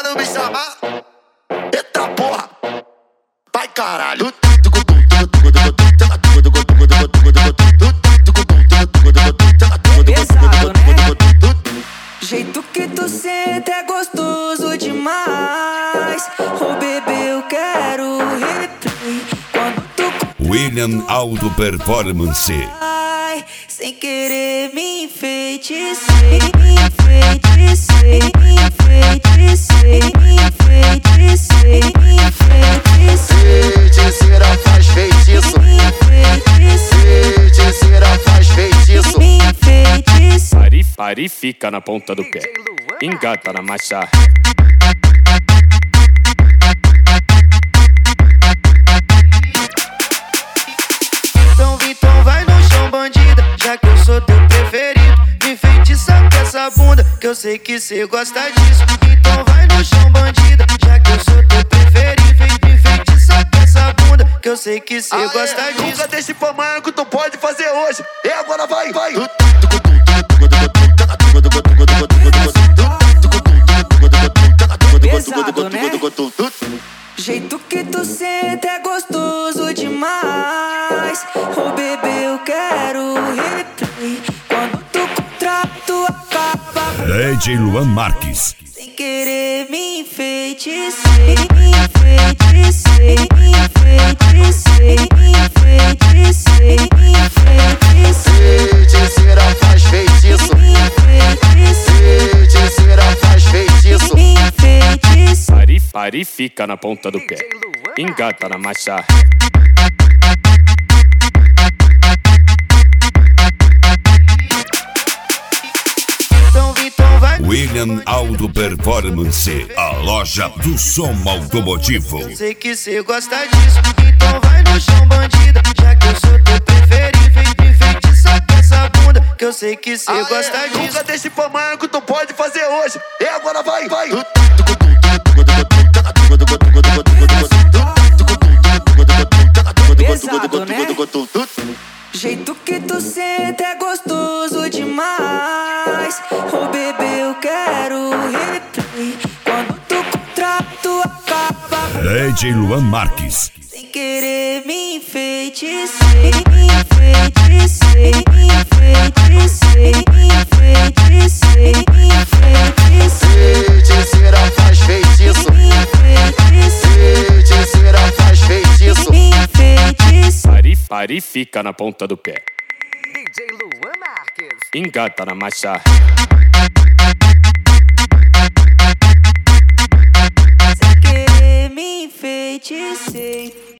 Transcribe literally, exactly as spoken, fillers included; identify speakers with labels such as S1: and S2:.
S1: não me chamar? Eita porra! Vai caralho!
S2: Pesado, né? Jeito que tu senta é gostoso demais. Ô bebê, eu quero replay. Quando tu
S3: William Auto Performance.
S2: Ai, sem querer me enfeitecei, me enfeitecei, me enfeitecei, me enfeitecei, me enfeitecei.
S1: Feiticeira faz feitiço.
S2: Me enfeitecei,
S1: Feiticeira faz feitiço.
S2: me enfeitecei.
S4: Pari, pari, fica na ponta do pé. Engata na marcha.
S5: Então Vitão vai no chão, bandida, já que eu sou teu preferido. Me enfeitiça com essa bunda, que eu sei que cê gosta disso. Então vai no chão, bandida, já que eu sou teu preferido. Me enfeitiça com essa bunda, que eu sei que cê gosta disso.
S1: Nunca deixe pra amanhã que tu pode fazer hoje. E agora vai, vai.
S2: Pesado, né? Jeito que tu senta é gostoso demais. Ô bebê, eu quero replay. Quando tu contrato acaba,
S3: D J Luan Marques.
S2: sem querer me enfeitecei, me enfeitecei, me enfeitecei, me enfeitecei, me enfeitecei.
S1: Feiticeira faz feitiço.
S2: Me enfeitecei,
S1: Feiticeira faz feitiço.
S2: me enfeitecei.
S4: Pari, pari, fica na ponta do pé. Engata na marcha.
S5: Então Vitão vai no
S3: William Auto Performance. A loja do som automotivo.
S5: eu sei que cê gosta disso. Então vai no chão, bandida, já que eu sou teu preferido. Me enfeitiça com essa bunda, que eu sei que cê gosta disso.
S1: Nunca deixe pra amanhã que tu pode fazer hoje. E agora vai, vai.
S2: Pesado, né? Jeito que tu senta é gostoso demais. Ô bebê, eu quero replay. Quando tu contrato acaba,
S3: D J Luan Marques.
S2: sem querer me enfeitecei, me enfeitecei, me enfeitecei, me enfeitecei, me enfeitecei.
S1: Feiticeira faz feitiço.
S2: Me enfeitecei,
S1: Feiticeira faz feitiço.
S2: me enfeitecei.
S4: Pari, pari, fica na ponta do pé. Engata na marcha.
S2: Sem querer me enfeitecei.